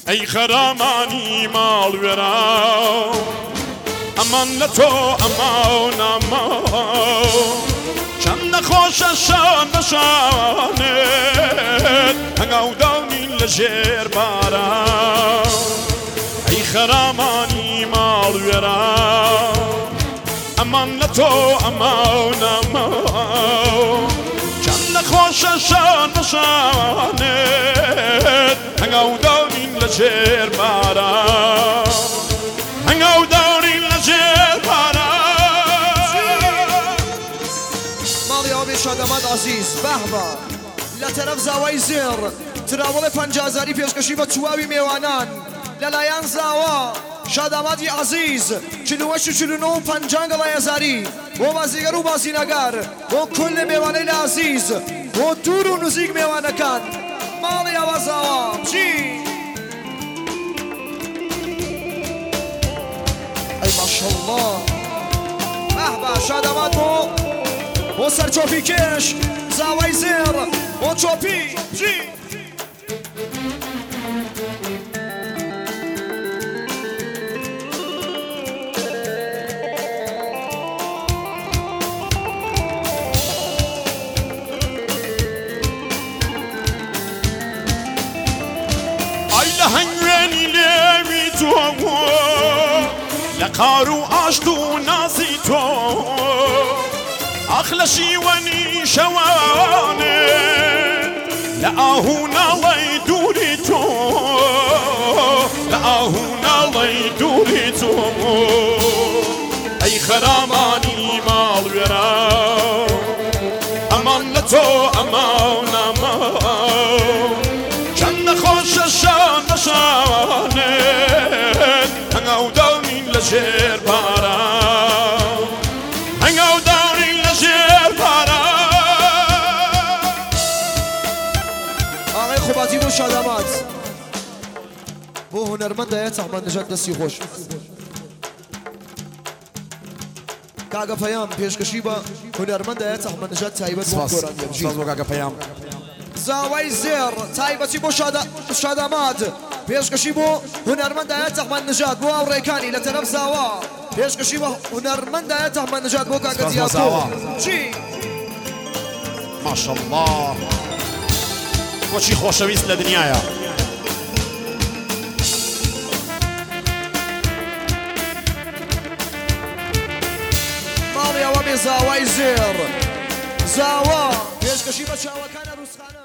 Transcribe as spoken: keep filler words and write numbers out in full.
ئەی خەرامانی ماڵوێرا ئەمان لە تۆ ئەما و ناما چەند نەخۆشە شان نەشانێت هەنگاوداونین لە ژێر باران ئەی خەرامانی ماڵوێرا ئەمان لە تۆ ئەما و ناما چەند نەخۆشە شان نەشانێت هەنگاوداونین لە ژێر باران هەنگاوداونین لە ژێر باران ماڵی ئەوێ شادەمات عەزیز بەهبە لە تەرەف زاوای زێر تراوەڵی پەنجازاری پێشکەشی بە چواوی میێوانان لەلایەن زاوە شاداماتی عەزیز چلو و چلو و نۆ و پەنجا گەڵای هەزاری بۆ بازیگەر و بازینەگەر بۆ کل میێوانەی لە عەزیز بۆ دوور و نزیک میێوانەکان ماڵی ئەوە زاوە بچی ئەی ماشەڵڵا بەهبە شادامات بۆ بۆ سەرچۆپی کێش زاوای زێر بۆ چۆپی بچی هەنگوێنی لێوی تۆ لە قار و ئاشت و نازی تۆ ئاخ لە شیوەنی شەوانێ لە ئاهوو ناڵەی دووری تۆ لە ئاهوو ناڵەی دووری تۆ ئەی خەرامانی ماڵوێرا ئەمان لە تۆ ئەما و ناما نەخۆشە شان نەشانێت هەنگاوداونین لە ژێر باران هەنگاوداونین لە ژێر باران ئاغای خوباتی بۆ شادامات بۆ هونەرمەندایە چەحمەد نژاد دەستی خۆش کاگە پەیام پێشکەشی بە هونەرمەندایە چەحمەد نژاد تایبەت بۆ گۆرانیە بژی بۆ کاگە پەیام زاوای زێر تایبەتی بۆ شادامات پێشکەشی بۆ هونەرمەندایە چەحمەد نژاد بۆ ئاوڕێکانی لە تەرەف زاوا پێشکەشی بە هونەرمەندایە چەحمەد نژاد بۆ کاگە دیاکۆ چی ماشەڵڵا بۆچی خۆشەویست لە دنیاە ماڵی ئەوە بێ زاوای زێر زاوا پێشکەشی بە چاوەکانە ڕووسخانە